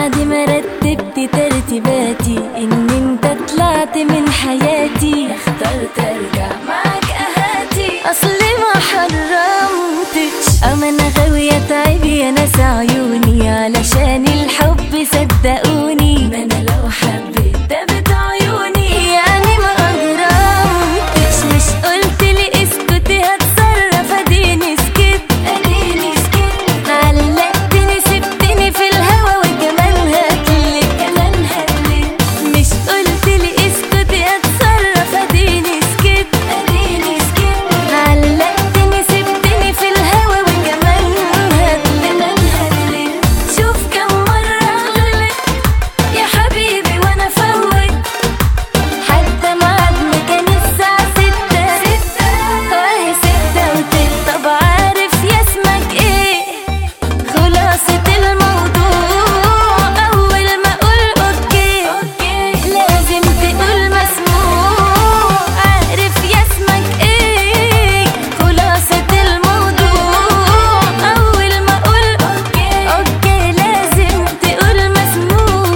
بعد ما رتبت ترتيباتي ان انت طلعت من حياتي، اخترت ارجع معاك اهاتي. اصلي ما حرمتش، اما انا غاوية تعب يا ناس عيوني، علشان الحب صدقوني، ما انا لو حبيت دبت عيوني يعني ما اجرمتش. مش قلتلي اسكتي هتصرف، اديني سكت اديني سكت، علقتني سبتني في الهوا وكمان هتلك كمان هتلك. مش قلتلي اسكتي هتصرف، اديني سكت اديني سكت، علقتني سبتني في الهوا وكمان هتلك كمان هتلك. شوف كم مرة غلط يا حبيبي وانا فوت، حتى ميعادنا كان الساعة 6 وهي 6 وتلت. طب عارف يا اسمك ايه خلاصة الموضوع؟ أول ما أقول أوكي لازم تقول مسموع. عارف يا اسمك ايه خلاصة الموضوع؟ أول ما أقول أوكي لازم تقول مسموع.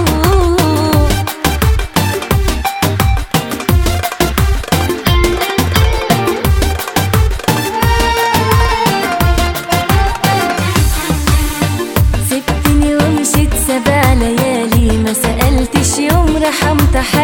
سبتني ومشيت 7 ليالي، ما سألتش يوم رحمت حالي.